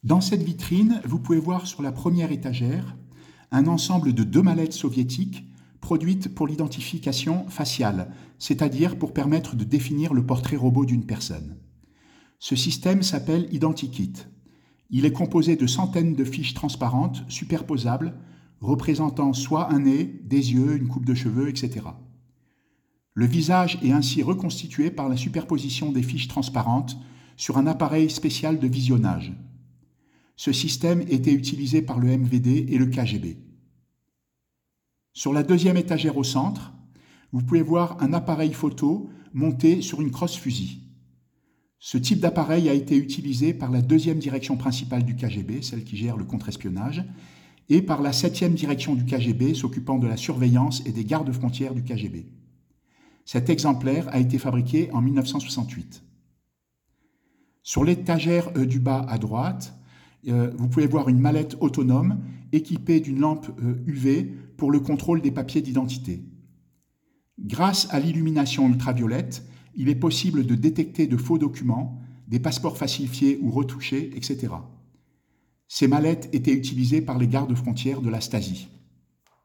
Dans cette vitrine, vous pouvez voir sur la première étagère un ensemble de 2 mallettes soviétiques produites pour l'identification faciale, c'est-à-dire pour permettre de définir le portrait robot d'une personne. Ce système s'appelle Identikit. Il est composé de centaines de fiches transparentes superposables représentant soit un nez, des yeux, une coupe de cheveux, etc. Le visage est ainsi reconstitué par la superposition des fiches transparentes sur un appareil spécial de visionnage. Ce système était utilisé par le MVD et le KGB. Sur la deuxième étagère au centre, vous pouvez voir un appareil photo monté sur une crosse fusil. Ce type d'appareil a été utilisé par la deuxième direction principale du KGB, celle qui gère le contre-espionnage, et par la 7e direction du KGB s'occupant de la surveillance et des gardes-frontières du KGB. Cet exemplaire a été fabriqué en 1968. Sur l'étagère du bas à droite, vous pouvez voir une mallette autonome équipée d'une lampe UV pour le contrôle des papiers d'identité. Grâce à l'illumination ultraviolette, il est possible de détecter de faux documents, des passeports falsifiés ou retouchés, etc. Ces mallettes étaient utilisées par les gardes-frontières de la Stasi.